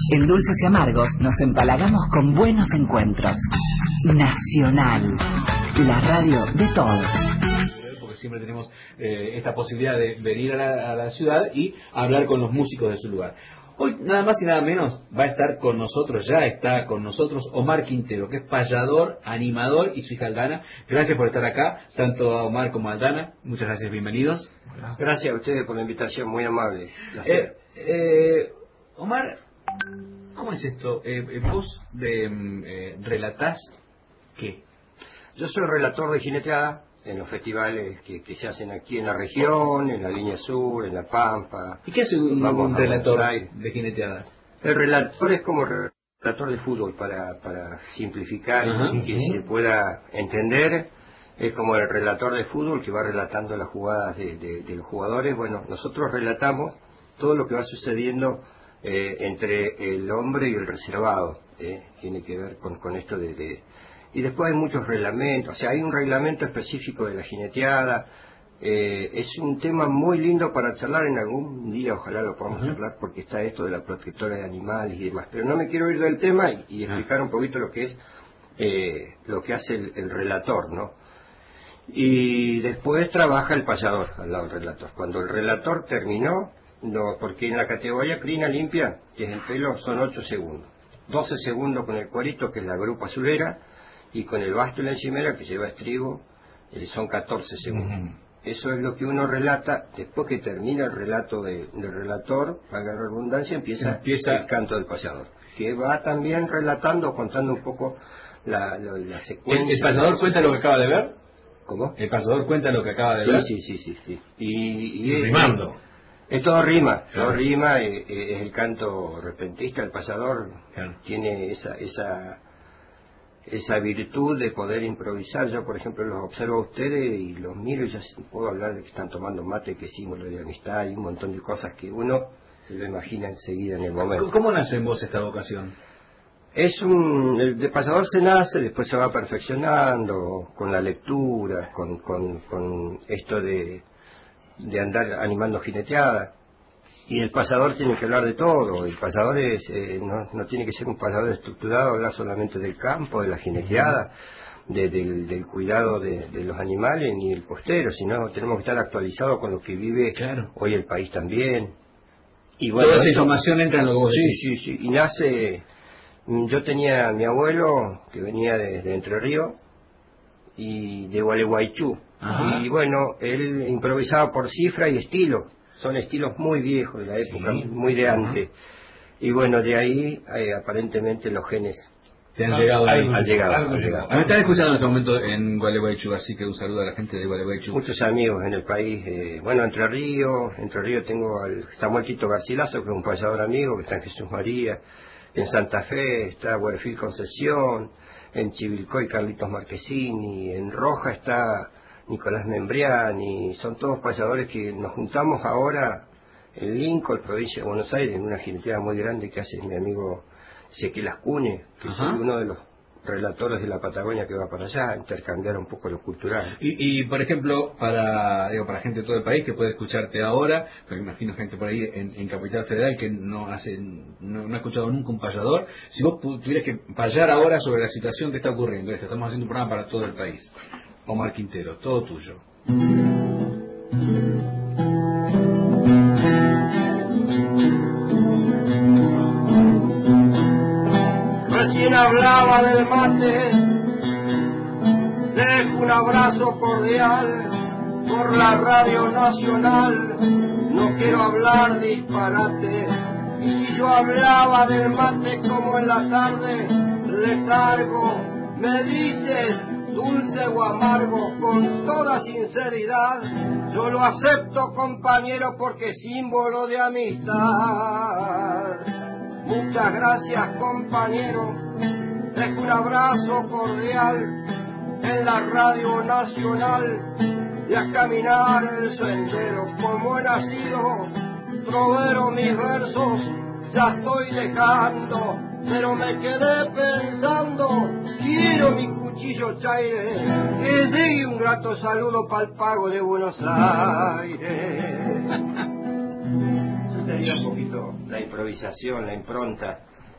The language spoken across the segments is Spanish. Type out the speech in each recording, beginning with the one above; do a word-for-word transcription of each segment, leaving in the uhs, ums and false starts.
En Dulces y Amargos nos empalagamos con buenos encuentros. Nacional, la radio de todos. Porque siempre tenemos eh, esta posibilidad de venir a la, a la ciudad y hablar con los músicos de su lugar. Hoy nada más y nada menos va a estar con nosotros, ya está con nosotros Omar Quintero, que es payador, animador y su hija Aldana. Gracias por estar acá, tanto a Omar como a Aldana. Muchas gracias, bienvenidos. Gracias a ustedes por la invitación, muy amable. Eh, eh, Omar, ¿cómo es esto? Eh, eh, ¿Vos de, eh, relatás qué? Yo soy relator de jineteada en los festivales que, que se hacen aquí en la región, en la línea sur, en La Pampa. ¿Y qué hace un, un relator de jineteadas? El relator es como relator de fútbol, para, para simplificar uh-huh. y que uh-huh. se pueda entender. Es como el relator de fútbol que va relatando las jugadas de, de, de los jugadores. Bueno, nosotros relatamos todo lo que va sucediendo eh, entre el hombre y el reservado. Eh, tiene que ver con, con esto de... de Y después hay muchos reglamentos, o sea, hay un reglamento específico de la jineteada. Eh, es un tema muy lindo para charlar en algún día, ojalá lo podamos uh-huh. charlar, porque está esto de la protectora de animales y demás. Pero no me quiero ir del tema y, y explicar un poquito lo que es, eh, lo que hace el, el relator, ¿no? Y después trabaja el payador al lado del relator. Cuando el relator terminó, no, porque en la categoría crina limpia, que es el pelo, son ocho segundos. doce segundos con el cuerito, que es la grupa azulera, y con el basto y la encimera, que lleva estribo, eh, son catorce segundos. Uh-huh. Eso es lo que uno relata. Después que termina el relato de, del relator, valga la redundancia, empieza, empieza el canto del payador, que va también relatando, contando un poco la, la, la secuencia. ¿El, el payador cuenta lo que acaba de ver? ¿Cómo? ¿El payador cuenta lo que acaba de sí, ver? Sí, sí, sí, sí. Y, y rimando. Es, es todo rima, claro. todo rima, eh, eh, es el canto repentista. El payador claro. tiene esa... esa esa virtud de poder improvisar. Yo, por ejemplo, los observo a ustedes y los miro y ya puedo hablar de que están tomando mate, que símbolo de amistad y un montón de cosas que uno se lo imagina enseguida en el momento. ¿Cómo nace en vos esta vocación? Es un... El de payador se nace, después se va perfeccionando con la lectura, con, con, con esto de, de andar animando jineteadas. Y el payador tiene que hablar de todo. El payador es, eh, no, no tiene que ser un payador estructurado, hablar solamente del campo, de la jineteada, de, del, del cuidado de, de los animales, ni el postero, sino tenemos que estar actualizados con lo que vive claro. hoy el país también. Y bueno, toda esa eso, información entra en lo que vos sí, decís. Sí, sí, y nace... Yo tenía a mi abuelo, que venía de, de Entre Ríos, y de Gualeguaychú. Ajá. Y bueno, él improvisaba por cifra y estilo. Son estilos muy viejos de la época, sí. muy de antes. Y bueno, de ahí eh, aparentemente los genes te han ah, llegado ahí. Han llegado, han llegado. Me están escuchando en este momento en Gualeguaychú, así que un saludo a la gente de Gualeguaychú. Muchos amigos en el país. Eh, bueno, Entre Ríos, Entre Ríos tengo al Samuel Tito Garcilaso, que es un payador amigo, que está en Jesús María. En Santa Fe está Guarfil Concesión. En Chivilcoy Carlitos Marquesini. En Roja está Nicolás Membriani. Son todos payadores que nos juntamos ahora en Lincoln, provincia de Buenos Aires, en una jineteada muy grande que hace mi amigo Ezequiel Ascune, que es uno de los relatores de la Patagonia que va para allá, intercambiar un poco lo cultural. Y, y por ejemplo, para digo, para gente de todo el país que puede escucharte ahora, pero imagino gente por ahí en, en Capital Federal que no hace no, no ha escuchado nunca un payador, si vos tuvieras que payar ahora sobre la situación que está ocurriendo, esto, estamos haciendo un programa para todo el país. Omar Quintero, todo tuyo. Recién hablaba del mate, dejo un abrazo cordial por la Radio Nacional, no quiero hablar disparate, y si yo hablaba del mate como en la tarde, letargo, me dices dulce o amargo, con toda sinceridad, yo lo acepto, compañero, porque es símbolo de amistad. Muchas gracias, compañero, dejo un abrazo cordial en la Radio Nacional y a caminar el sendero. Como he nacido, trovero mis versos, ya estoy dejando, pero me quedé pensando, quiero mi cuchillo chaire, que llegue un grato saludo pa'l pago de Buenos Aires. Eso sería un poquito la improvisación, la impronta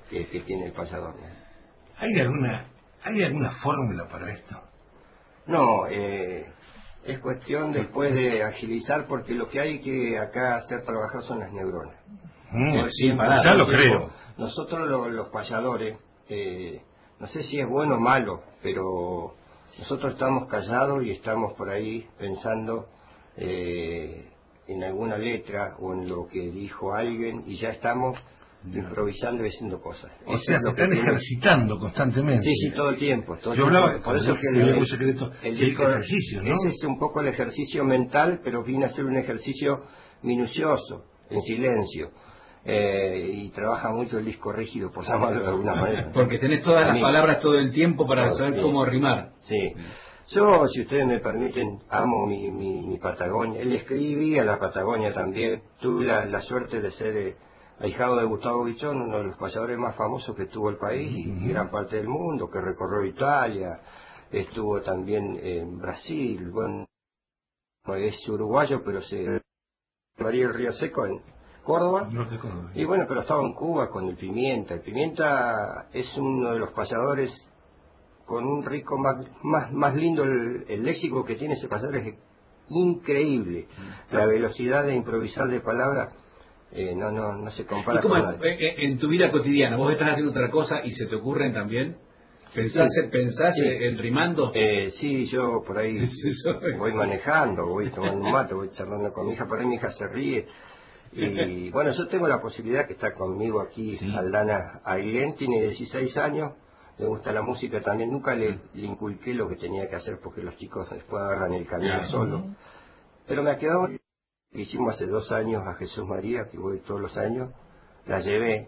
que, que tiene el payador, ¿no? ¿Hay alguna, ¿hay alguna fórmula para esto? No, eh, es cuestión después de agilizar, porque lo que hay que acá hacer trabajar son las neuronas. Mm, sí, para, ya lo creo. Nosotros lo, los payadores, eh, no sé si es bueno o malo, pero nosotros estamos callados y estamos por ahí pensando eh, en alguna letra o en lo que dijo alguien, y ya estamos improvisando y haciendo cosas. O Eso sea, es se lo que están tiene... ejercitando constantemente. Sí, sí, todo el tiempo. Todo el Yo tiempo. hablaba, por eso que el, el, el, secreto, el sí, disco, ejercicio, ¿no? ese es un poco el ejercicio mental, pero viene a ser un ejercicio minucioso, en silencio. Eh, y trabaja mucho el disco rígido, por llamarlo de alguna manera. Porque tenés todas las mí, palabras todo el tiempo para todo, saber sí. cómo rimar. Sí. Yo, si ustedes me permiten, amo mi, mi, mi Patagonia. Le escribí a la Patagonia también. Tuve la, la suerte de ser eh, ahijado de Gustavo Guichón, uno de los payadores más famosos que tuvo el país y, y gran parte del mundo, que recorrió Italia, estuvo también en Brasil, bueno, es uruguayo, pero se... María del Río Seco en Córdoba. Y bueno, pero estaba en Cuba con el Pimienta. El Pimienta es uno de los payadores con un rico, más, más, más lindo, el, el léxico que tiene ese payador es increíble. La velocidad de improvisar de palabras eh, no, no, no se compara ¿Y cómo con es, en tu vida cotidiana? ¿Vos estás haciendo otra cosa y se te ocurren también? ¿Pensás, sí, pensás sí. en rimando? Eh, sí, yo por ahí sí, voy manejando, voy tomando un mate, voy charlando con mi hija, por ahí mi hija se ríe. Y bueno, yo tengo la posibilidad que está conmigo aquí, sí. Aldana Ailén, tiene dieciséis años, le gusta la música también, nunca le, le inculqué lo que tenía que hacer porque los chicos después agarran el camino claro. solo. Pero me ha quedado, hicimos hace dos años a Jesús María, que voy todos los años, la llevé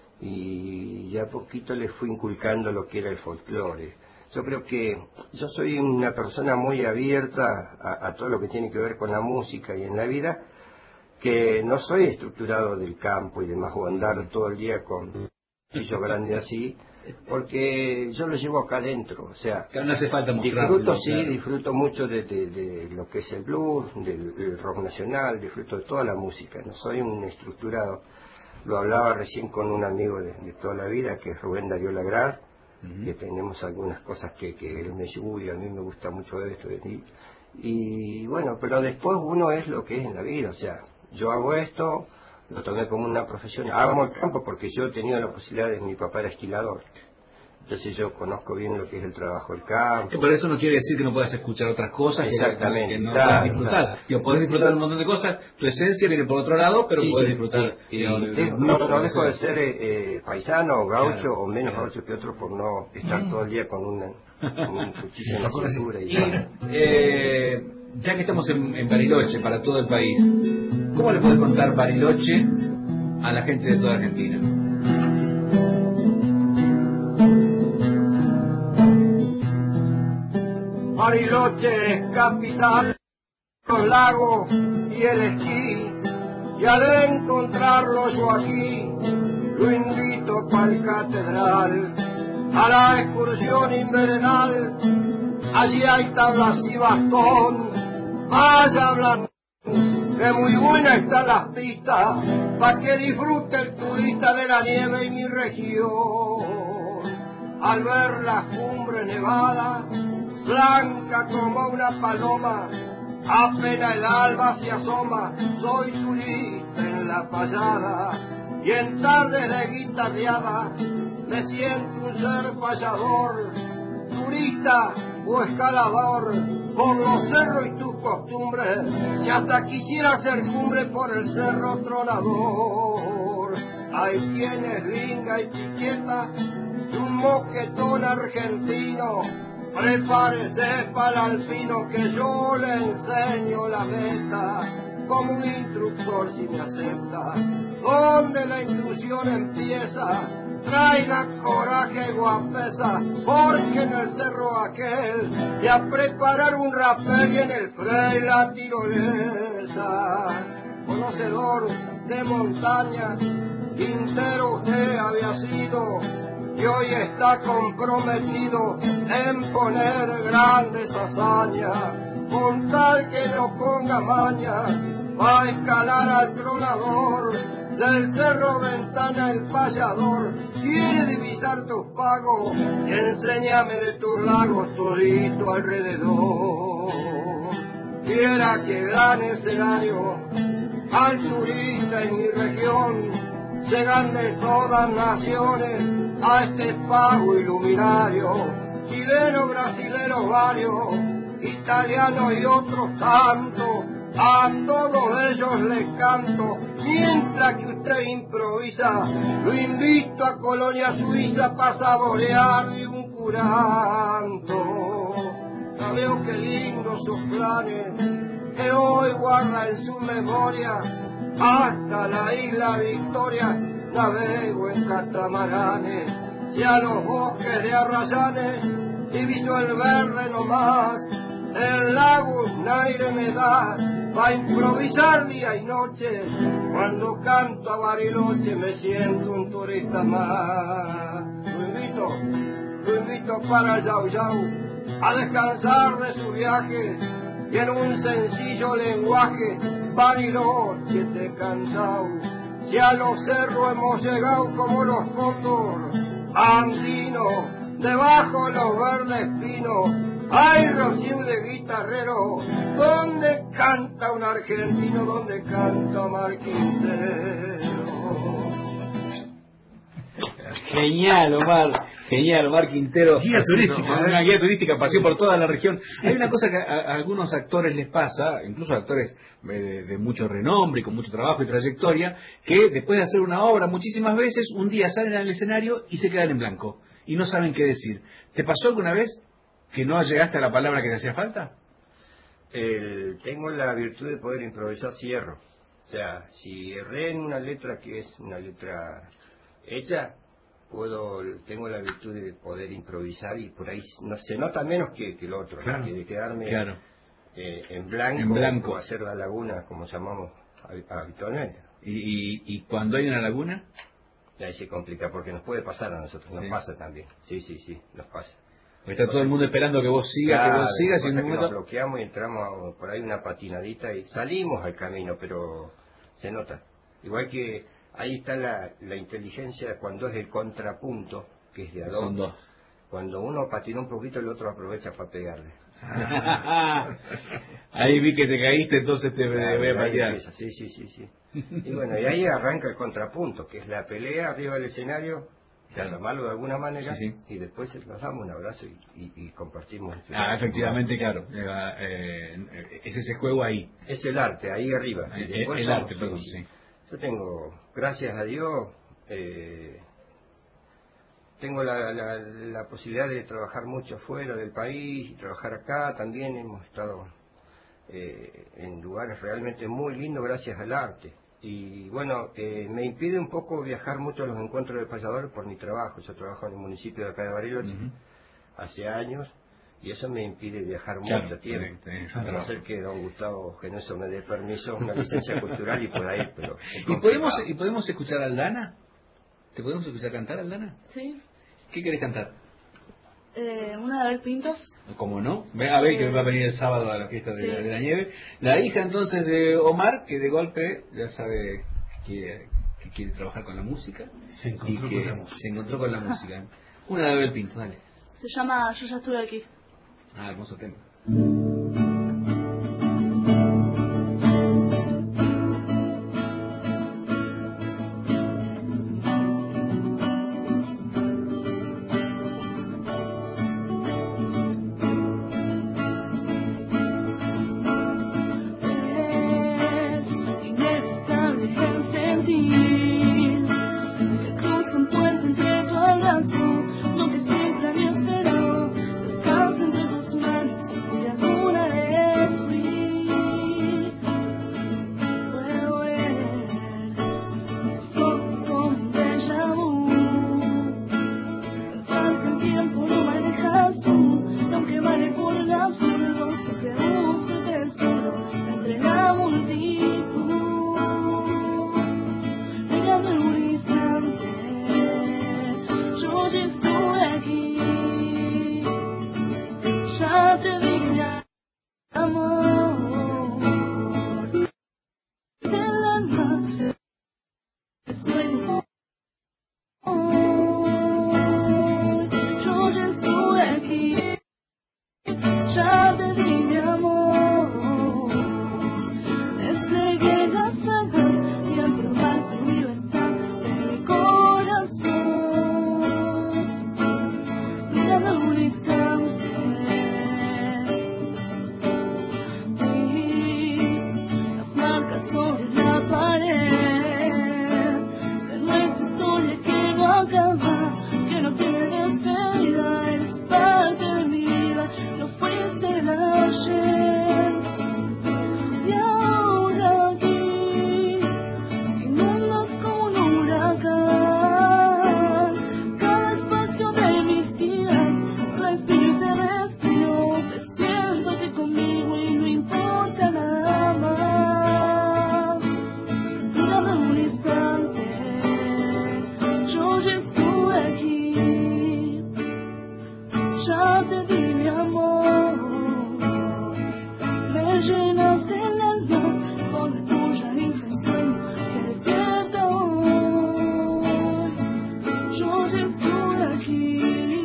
y ya poquito le fui inculcando lo que era el folclore. Yo creo que yo soy una persona muy abierta a, a todo lo que tiene que ver con la música y en la vida, que no soy estructurado del campo y demás, o andar todo el día con un cuchillo grande así, porque yo lo llevo acá adentro, o sea, no hace falta mostrarlo, disfruto, sí, claro. disfruto mucho de, de, de lo que es el blues, del, del rock nacional, disfruto de toda la música, no soy un estructurado. Lo hablaba recién con un amigo de, de toda la vida, que es Rubén Darío Lagraz, uh-huh. que tenemos algunas cosas que, que él me dice, uy, a mí me gusta mucho esto de ti. Y bueno, pero después uno es lo que es en la vida, o sea, yo hago esto, lo tomé como una profesión, hago el campo porque yo he tenido la posibilidad de, mi papá era esquilador. Entonces yo conozco bien lo que es el trabajo del campo. Pero eso no quiere decir que no puedas escuchar otras cosas. Exactamente. Que, que no claro, puedas disfrutar. Claro. Digo, podés disfrutar un montón de cosas, tu esencia viene por otro lado, pero sí, podés sí, disfrutar. Sí. Digamos, y, de, no, no, no dejo de ser eh, paisano o gaucho, claro, o menos claro. gaucho que otro por no estar mm. todo el día con, una, con un cuchillo en la cintura. Y, y eh, ya que estamos en, en Bariloche, para todo el país, ¿cómo le podés contar Bariloche a la gente de toda Argentina? Bariloche es capital, los lagos y el esquí, y al encontrarlo yo aquí, lo invito pa'l catedral, a la excursión invernal, allí hay tablas y bastón, vaya hablando, que muy buena están las pistas, pa' que disfrute el turista de la nieve y mi región, al ver las cumbres nevadas, blanca como una paloma, apenas el alba se asoma, soy turista en la payada, y en tardes de guitarreada, me siento un ser payador, turista o escalador, por los cerros y tus costumbres, si hasta quisiera hacer cumbre por el cerro tronador, hay quienes linga y chiqueta, y un moquetón argentino, prepárese para el alpino que yo le enseño la meta, como un instructor si me acepta, donde la intrusión empieza, traiga coraje y guapesa, porque en el cerro aquel, y a preparar un rapel y en el frey la tirolesa, conocedor de montaña, Quintero usted había sido, y hoy está comprometido en poner grandes hazañas, con tal que no ponga maña, va a escalar al tronador, del cerro Ventana el payador quiere divisar tus pagos y enséñame de tus lagos todito alrededor. Quiera que gran escenario al turista en mi región se ganen todas naciones a este pago iluminario, chileno, brasilero, varios, italianos y otros tantos, a todos ellos les canto, mientras que usted improvisa, lo invito a Colonia Suiza para saborear de un curanto. Sabeo qué lindos sus planes, que hoy guarda en su memoria, hasta la isla Victoria navego en catamaranes, y a los bosques de arrayanes diviso el verde nomás, el lago un aire me da, pa' improvisar día y noche, cuando canto a Bariloche me siento un turista más. Lo invito, lo invito para el Yau Yau, a descansar de su viaje, y en un sencillo lenguaje, Bariloche te he cantado. Si a los cerros hemos llegado como los cóndor andinos, debajo los verdes pinos, hay rocío de guitarrero, donde canta un argentino, donde canta Omar Quintero. Genial, Omar. Genial, Omar Quintero. Guía turística. Una guía turística, pasó por toda la región. Hay una cosa que a, a algunos actores les pasa, incluso actores de, de mucho renombre y con mucho trabajo y trayectoria, que después de hacer una obra muchísimas veces, un día salen al escenario y se quedan en blanco. Y no saben qué decir. ¿Te pasó alguna vez que no llegaste a la palabra que te hacía falta? El, tengo la virtud de poder improvisar cierro. O sea, si erré en una letra que es una letra hecha, puedo, tengo la virtud de poder improvisar y por ahí no se nota menos que, que el otro, claro, que de quedarme claro. eh, en, blanco, en blanco o hacer la laguna como llamamos habitualmente. ¿Y, y, y cuando hay una laguna? Ahí se complica porque nos puede pasar a nosotros, nos sí. pasa también, sí, sí, sí, nos pasa. Porque está todo el mundo esperando que vos sigas, claro, que vos sigas y en un momento... nos bloqueamos y entramos por ahí una patinadita y salimos al camino, pero se nota. Igual que ahí está la, la inteligencia cuando es el contrapunto, que es de a dos. Son dos. Cuando uno patina un poquito, el otro aprovecha para pegarle. Ahí vi que te caíste, entonces te claro, voy a patear. Sí, sí, sí, sí. Y bueno, y ahí arranca el contrapunto, que es la pelea arriba del escenario, claro, llamarlo de alguna manera, sí, sí. Y después nos damos un abrazo y, y, y compartimos. Ah, efectivamente, claro. Eh, eh, es ese juego ahí. Es el arte, ahí arriba. Eh, el somos, arte, perdón, sí. sí. Yo tengo, gracias a Dios, eh, tengo la, la, la posibilidad de trabajar mucho fuera del país y trabajar acá. También hemos estado eh, en lugares realmente muy lindos gracias al arte. Y bueno, eh, me impide un poco viajar mucho a los encuentros de payadores por mi trabajo. Yo trabajo en el municipio de acá de Bariloche uh-huh. hace años y eso me impide viajar claro, mucho tiempo. A no ser que don Gustavo Genoso me dé permiso, una licencia cultural y pueda ir, pero... ¿Y podemos, ¿Y podemos escuchar a Aldana? ¿Te podemos escuchar cantar, Aldana? Sí. ¿Qué querés cantar? Eh, una de Abel Pintos. ¿Cómo no? A ver, que va a venir el sábado a la fiesta de, sí. la, de la nieve. La hija entonces de Omar, que de golpe ya sabe que, que quiere trabajar con la música. Se encontró y que con la música. Se encontró con la música. Una de Abel Pintos, dale. Se llama Yo ya estuve aquí. Ah, hermoso tema. acabar, que no tiene despedida, eres parte de mi vida, no fuiste el ayer. Y ahora aquí, inundas como un huracán, cada espacio de mis días, respiro y te respiro, te siento aquí conmigo y no importa nada más. Dame un instante, yo ya estuve aquí, ya te di mi amor, me llenaste el alma con la tuya insensación que despierta hoy. Yo ya estuve aquí,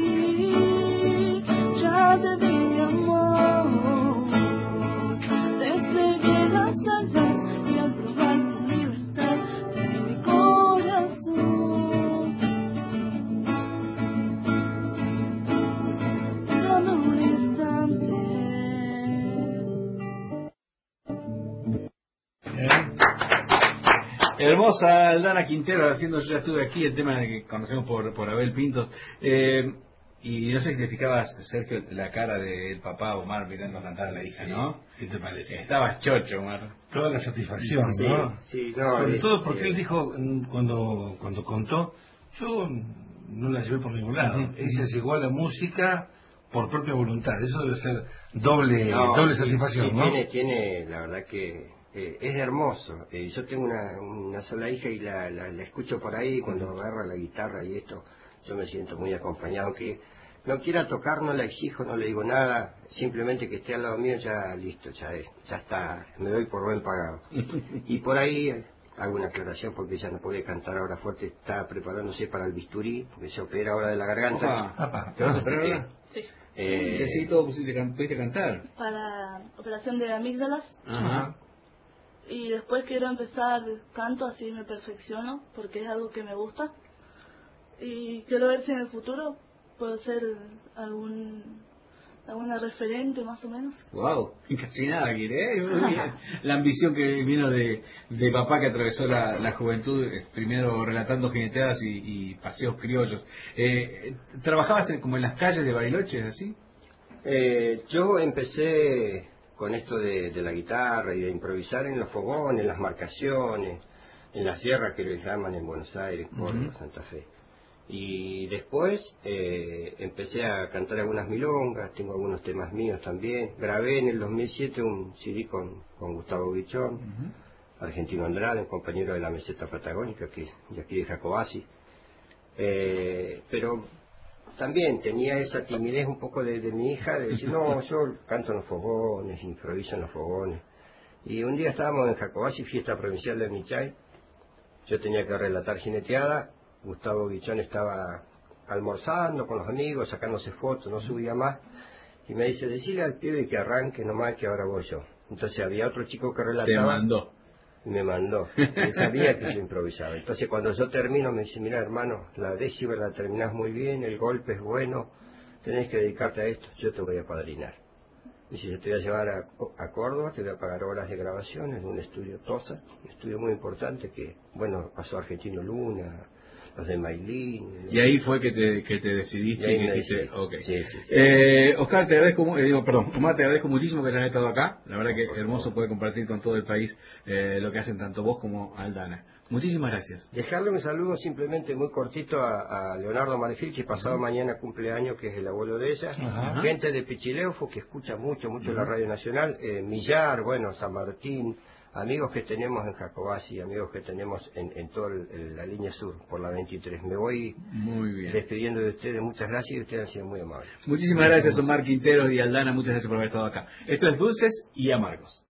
ya te di mi amor, desplegué las alas y al probar tu libertad te di mi corazón. Dame un instante. Hermosa Aldana Quintero haciendo Yo ya estuve aquí, el tema que conocemos por, por Abel Pintos. Eh, y no sé si te fijabas, Sergio, la cara del papá Omar mirando cantar a la hija, ¿no? ¿Qué te parece? Estabas chocho, Omar. Toda la satisfacción, Sí, ¿no? sí, no, Sobre eh, todo porque eh, él dijo, mm, cuando cuando contó, yo no la llevé por ningún lado. Ujú. Ella llegó a la música por propia voluntad. Eso debe ser doble no, doble sí, satisfacción, sí, ¿no? Tiene, tiene, la verdad que eh, es hermoso. Eh, yo tengo una, una sola hija y la, la, la escucho por ahí cuando agarra la guitarra y esto, yo me siento muy acompañado. Que no quiera tocar, no la exijo, no le digo nada, simplemente que esté al lado mío, ya listo, ya es, ya está, me doy por buen pagado. Y por ahí eh, hago una aclaración porque ella no puede cantar ahora fuerte, está preparándose para el bisturí, porque se opera ahora de la garganta. Opa, Apa. ¿te vas a Así operar que, ahora? Sí, eh, Sí, todo pudiste, can- pudiste cantar. para operación de amígdalas. Ajá. Y después quiero empezar canto, así me perfecciono, porque es algo que me gusta. Y quiero ver si en el futuro puedo ser algún alguna referente más o menos. Wow, casi nada, Guille, ¿eh? Muy bien. La ambición que vino de, de papá que atravesó la, la juventud, eh, primero relatando jineteadas y, y paseos criollos. Eh, ¿Trabajabas en- como en las calles de Bariloche, así? Eh, yo empecé con esto de, de la guitarra y de improvisar en los fogones, en las marcaciones, en las sierras que les llaman en Buenos Aires, Córdoba, Ujú. Santa Fe. Y después eh, empecé a cantar algunas milongas, tengo algunos temas míos también. Grabé en el dos mil siete un C D con, con Gustavo Guichón, Ujú. Argentino Andrade, un compañero de la meseta patagónica, que de aquí de Jacobasi. Eh, pero también tenía esa timidez un poco de, de mi hija, de decir, no, yo canto en los fogones, improviso en los fogones. Y un día estábamos en Jacobasi, fiesta provincial del Michay, yo tenía que relatar jineteada, Gustavo Guichón estaba almorzando con los amigos, sacándose fotos, no subía más, y me dice, decile al pibe que arranque nomás, que ahora voy yo. Entonces había otro chico que Te relataba, mandó. y me mandó. Él sabía que yo improvisaba. Entonces cuando yo termino me dice, mira hermano, la décima la terminás muy bien, el golpe es bueno, tenés que dedicarte a esto, yo te voy a padrinar. Dice, yo te voy a llevar a, a Córdoba, te voy a pagar horas de grabación en un estudio Tosa, un estudio muy importante que, bueno, pasó Argentino Luna, los de Mailín. Y ahí fue que te, que te decidiste. Y ahí que me dijiste, decidí. ok. Sí, sí, sí. Eh, Oscar, te agradezco, mu- eh, digo, perdón, Omar, te agradezco muchísimo que hayas estado acá. La verdad que hermoso poder compartir con todo el país eh, lo que hacen tanto vos como Aldana. Muchísimas gracias. Dejarle un saludo simplemente muy cortito a, a Leonardo Marefil, que pasado uh-huh. mañana cumpleaños, que es el abuelo de ella. Uh-huh. Gente de Pichileufo, que escucha mucho, mucho uh-huh. la Radio Nacional. Eh, Millar, bueno, San Martín, amigos que tenemos en Jacobasi, amigos que tenemos en, en toda la línea sur, por la veintitrés. Me voy muy bien. despidiendo de ustedes, muchas gracias y ustedes han sido muy amables. Muchísimas gracias, Omar Quintero y Aldana, muchas gracias por haber estado acá. Esto es Dulces y Amargos.